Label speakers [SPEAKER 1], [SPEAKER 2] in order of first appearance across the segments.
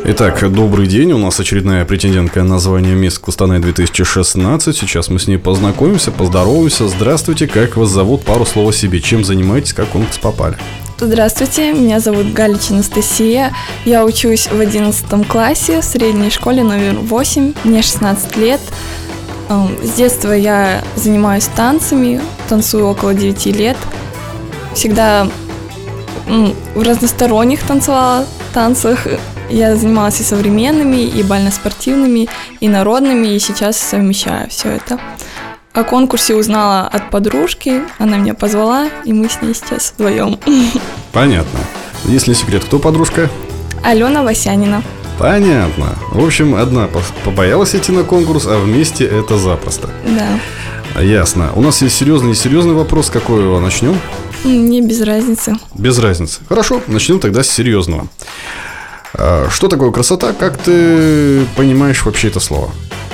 [SPEAKER 1] Итак, добрый день. У нас очередная претендентка на звание «Мисс Кустанай 2016». Сейчас мы с ней познакомимся, поздороваемся. Здравствуйте, как вас зовут? Пару слов о себе. Чем занимаетесь, как в конкурс попали?
[SPEAKER 2] Здравствуйте, меня зовут Галич Анастасия. Я учусь в 11 классе в средней школе номер 8. Мне 16 лет. С детства я занимаюсь танцами, танцую около 9 лет. Всегда в разносторонних танцах. Я занималась и современными, и бально-спортивными, и народными, и сейчас совмещаю все это. О конкурсе узнала от подружки, она меня позвала, и мы с ней сейчас вдвоем.
[SPEAKER 1] Понятно. Если не секрет, кто подружка?
[SPEAKER 2] Алена Васянина.
[SPEAKER 1] Понятно. В общем, одна побоялась идти на конкурс, а вместе это запросто.
[SPEAKER 2] Да.
[SPEAKER 1] Ясно. У нас есть серьезный и несерьезный вопрос. Какой его начнем?
[SPEAKER 2] Мне без разницы.
[SPEAKER 1] Без разницы. Хорошо, начнем тогда с серьезного. Что такое красота? Как ты понимаешь вообще это слово?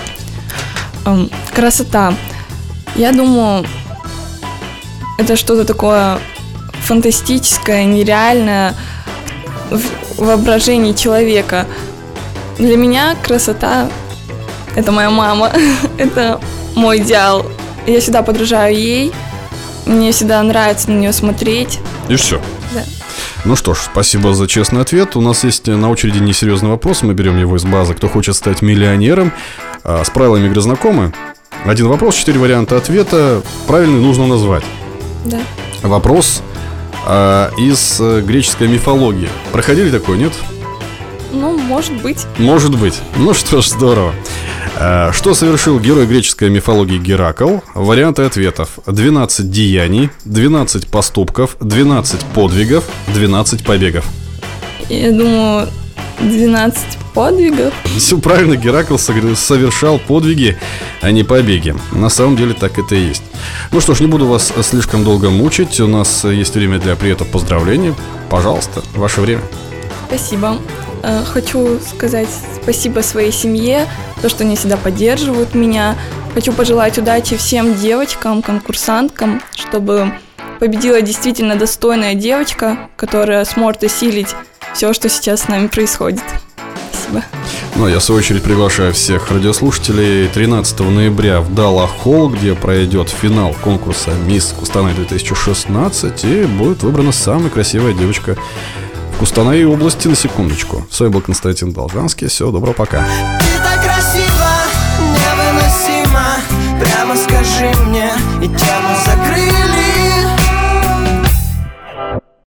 [SPEAKER 2] Красота. Я думаю, это что-то такое фантастическое, нереальное в воображении человека. Для меня красота – это моя мама, это мой идеал. Я всегда подражаю ей, мне всегда нравится на нее смотреть.
[SPEAKER 1] И все?
[SPEAKER 2] Да.
[SPEAKER 1] Ну что ж, спасибо за честный ответ. У нас есть на очереди несерьезный вопрос. Мы берем его из базы «Кто хочет стать миллионером?». С правилами игры знакомы? Один вопрос, 4 варианта ответа. Правильный нужно назвать.
[SPEAKER 2] Да.
[SPEAKER 1] Вопрос из греческой мифологии. Проходили такое, нет?
[SPEAKER 2] Ну, может быть.
[SPEAKER 1] Может быть. Ну что ж, здорово. Что совершил герой греческой мифологии Геракл? Варианты ответов: 12 деяний, 12 поступков, 12 подвигов, 12 побегов.
[SPEAKER 2] Я думаю, 12 подвигов.
[SPEAKER 1] Все правильно, Геракл совершал подвиги, а не побеги. На самом деле так это и есть. Ну что ж, не буду вас слишком долго мучить. У нас есть время для привета, поздравлений. Пожалуйста, ваше время.
[SPEAKER 2] Спасибо. Хочу сказать спасибо своей семье, то, что они всегда поддерживают меня. Хочу пожелать удачи всем девочкам, конкурсанткам, чтобы победила действительно достойная девочка, которая сможет осилить все, что сейчас с нами происходит. Спасибо.
[SPEAKER 1] Ну, я в свою очередь приглашаю всех радиослушателей 13 ноября в Дала Холл, где пройдет финал конкурса «Мисс Кустанай 2016», и будет выбрана самая красивая девочка в Кустанае области, на секундочку. С вами был Константин Должанский. Всего доброго, пока.
[SPEAKER 3] Ты так красива, невыносима, прямо скажи мне, и тему